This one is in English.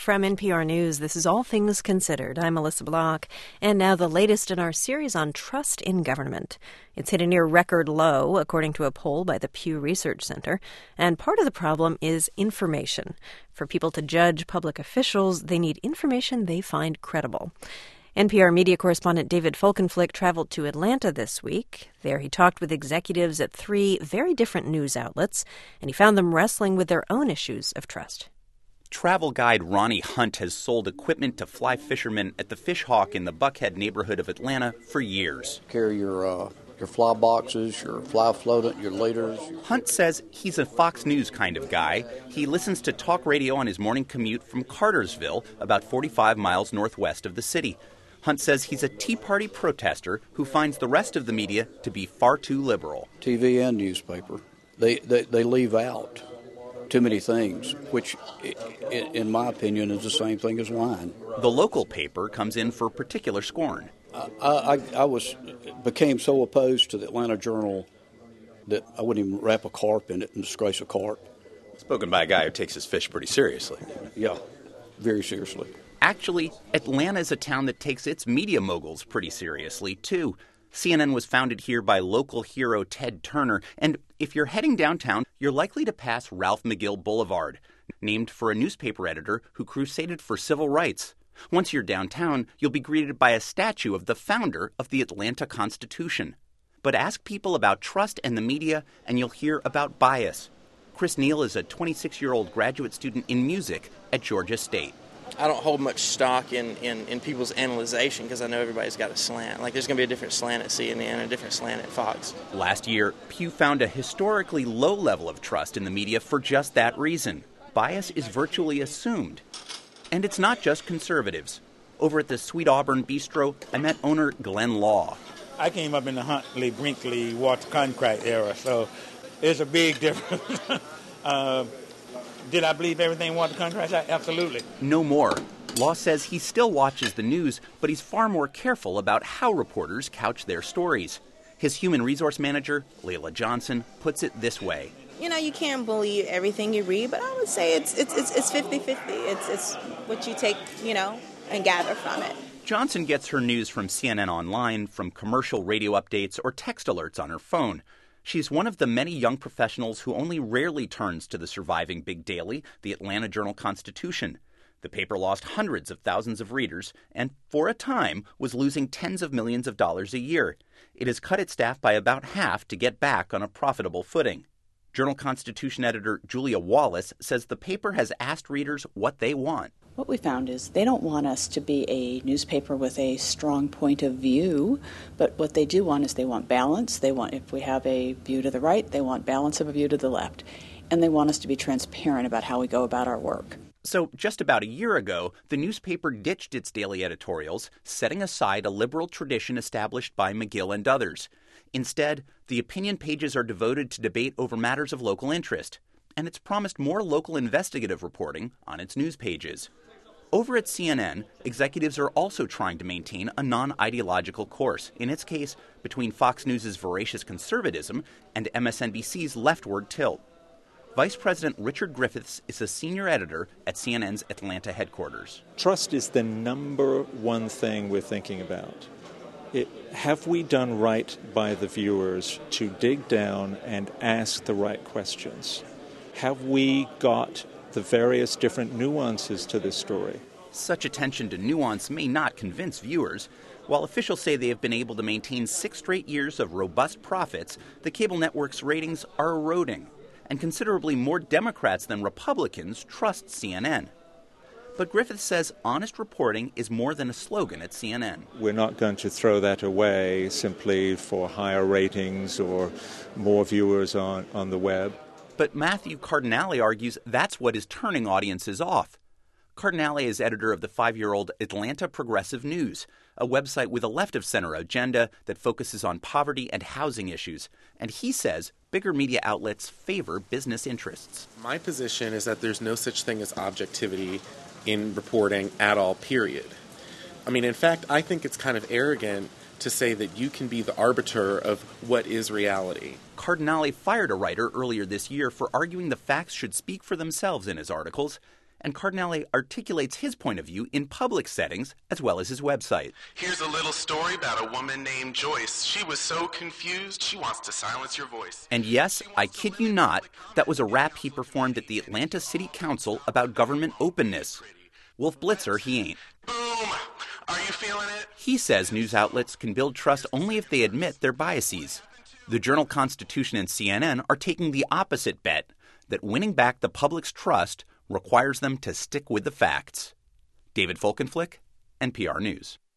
From NPR News, this is All Things Considered. I'm Melissa Block. And now the latest in our series on trust in government. It's hit a near record low, according to a poll by the Pew Research Center. And part of the problem is information. For people to judge public officials, they need information they find credible. NPR media correspondent David Folkenflik traveled to Atlanta this week. There he talked with executives at 3 very different news outlets, and he found them wrestling with their own issues of trust. Travel guide Ronnie Hunt has sold equipment to fly fishermen at the Fish Hawk in the Buckhead neighborhood of Atlanta for years. Carry your fly boxes, your fly floatant, your leaders. Hunt says he's a Fox News kind of guy. He listens to talk radio on his morning commute from Cartersville, about 45 miles northwest of the city. Hunt says he's a Tea Party protester who finds the rest of the media to be far too liberal. TV and newspaper, they leave out too many things, which, in my opinion, is the same thing as wine. The local paper comes in for particular scorn. I became so opposed to the Atlanta Journal that I wouldn't even wrap a carp in it and disgrace a carp. Spoken by a guy who takes his fish pretty seriously. Yeah, very seriously. Actually, Atlanta is a town that takes its media moguls pretty seriously, too. CNN was founded here by local hero Ted Turner, and if you're heading downtown, you're likely to pass Ralph McGill Boulevard, named for a newspaper editor who crusaded for civil rights. Once you're downtown, you'll be greeted by a statue of the founder of the Atlanta Constitution. But ask people about trust and the media, and you'll hear about bias. Chris Neal is a 26-year-old graduate student in music at Georgia State. I don't hold much stock in people's analyzation because I know everybody's got a slant. Like, there's going to be a different slant at CNN and a different slant at Fox. Last year, Pew found a historically low level of trust in the media for just that reason. Bias is virtually assumed. And it's not just conservatives. Over at the Sweet Auburn Bistro, I met owner Glenn Law. I came up in the Huntley, Brinkley, Walter Cronkite era, so there's a big difference. Did I believe everything Walter Cronkite said? Absolutely. No more. Law says he still watches the news, but he's far more careful about how reporters couch their stories. His human resource manager, Layla Johnson, puts it this way. You know, you can't believe everything you read, but I would say it's 50-50. It's what you take, and gather from it. Johnson gets her news from CNN Online, from commercial radio updates, or text alerts on her phone. She's one of the many young professionals who only rarely turns to the surviving big daily, the Atlanta Journal-Constitution. The paper lost hundreds of thousands of readers and, for a time, was losing tens of millions of dollars a year. It has cut its staff by about half to get back on a profitable footing. Journal-Constitution editor Julia Wallace says the paper has asked readers what they want. What we found is they don't want us to be a newspaper with a strong point of view, but what they do want is they want balance. They want, if we have a view to the right, they want balance of a view to the left. And they want us to be transparent about how we go about our work. So just about a year ago, the newspaper ditched its daily editorials, setting aside a liberal tradition established by McGill and others. Instead, the opinion pages are devoted to debate over matters of local interest, and it's promised more local investigative reporting on its news pages. Over at CNN, executives are also trying to maintain a non-ideological course, in its case, between Fox News' voracious conservatism and MSNBC's leftward tilt. Vice President Richard Griffiths is a senior editor at CNN's Atlanta headquarters. Trust is the number one thing we're thinking about. Have we done right by the viewers to dig down and ask the right questions? Have we got the various different nuances to this story? Such attention to nuance may not convince viewers. While officials say they have been able to maintain 6 straight years of robust profits, the cable network's ratings are eroding, and considerably more Democrats than Republicans trust CNN. But Griffith says honest reporting is more than a slogan at CNN. We're not going to throw that away simply for higher ratings or more viewers on the web. But Matthew Cardinale argues that's what is turning audiences off. Cardinale is editor of the 5-year-old Atlanta Progressive News, a website with a left-of-center agenda that focuses on poverty and housing issues. And he says bigger media outlets favor business interests. My position is that there's no such thing as objectivity in reporting at all, period. I mean, in fact, I think it's kind of arrogant to say that you can be the arbiter of what is reality. Cardinale fired a writer earlier this year for arguing the facts should speak for themselves in his articles. and Cardinale articulates his point of view in public settings as well as his website. Here's a little story about a woman named Joyce. She was so confused, she wants to silence your voice. And yes, I kid you not, that was a rap he performed at the Atlanta City Council about government openness. Wolf Blitzer, he ain't. Boom! Are you feeling it? He says news outlets can build trust only if they admit their biases. The Journal-Constitution and CNN are taking the opposite bet, that winning back the public's trust requires them to stick with the facts. David Folkenflik, NPR News.